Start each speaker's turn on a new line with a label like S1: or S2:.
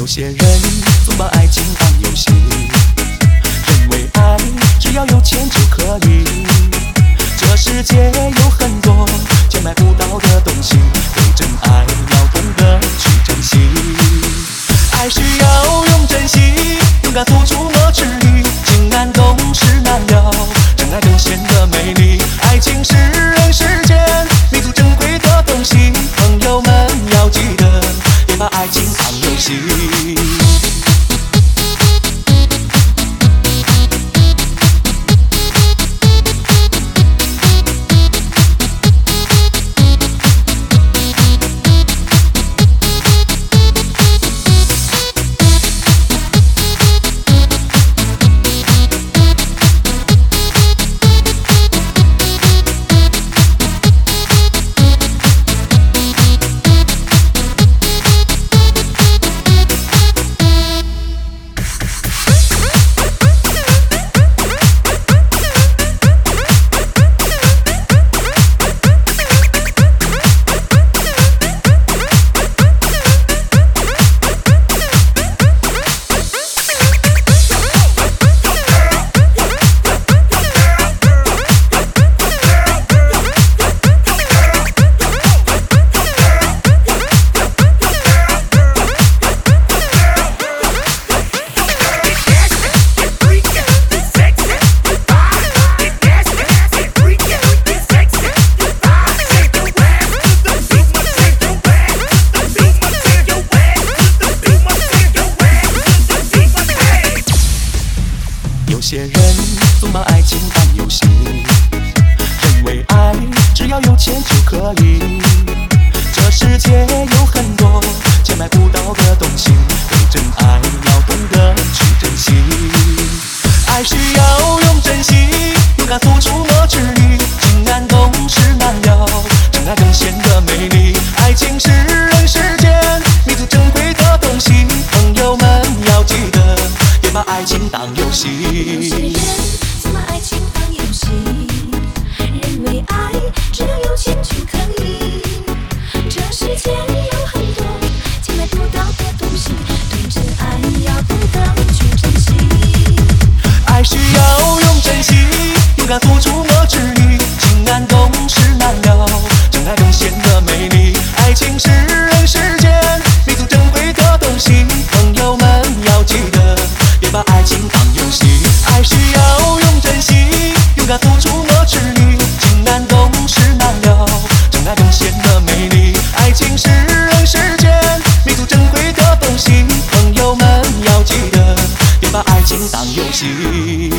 S1: 些人总把爱情当游戏，认为爱只要有钱就可以。这世界有很多钱买不到的东西，对真爱要懂得去珍惜。爱需要用真心，勇敢付出莫迟疑，情难懂事难了，真爱更显得美丽。爱情是人世间弥足珍贵的东西，朋友们要记得，别把爱情当游戏。有些人总把爱情当游戏，认为爱只要有钱就可以。这世界有很多钱买不到的东西，对真爱要懂得去珍惜。爱需要用真心，勇敢付出莫迟疑，情难懂事难了，真爱更显得美丽。爱情是人世间弥足珍贵的东西，朋友们要记得，别把爱情当游戏。
S2: 有些人总把爱情当游戏，认为爱只要有钱就可以。这世界有很多钱买不到的东西，对真爱要懂得去珍惜。
S1: 爱需要用真心，勇敢付出莫迟疑，情难懂事难了，真爱更显得美丽。爱情是人世间弥足珍贵的东西，朋友们要记得，别把爱情当游戏。爱需要用真心，勇敢付出莫迟疑，情难懂事难了，真爱更显得美丽。爱情是人世间弥足珍贵的东西，朋友们要记得，别把爱情当游戏。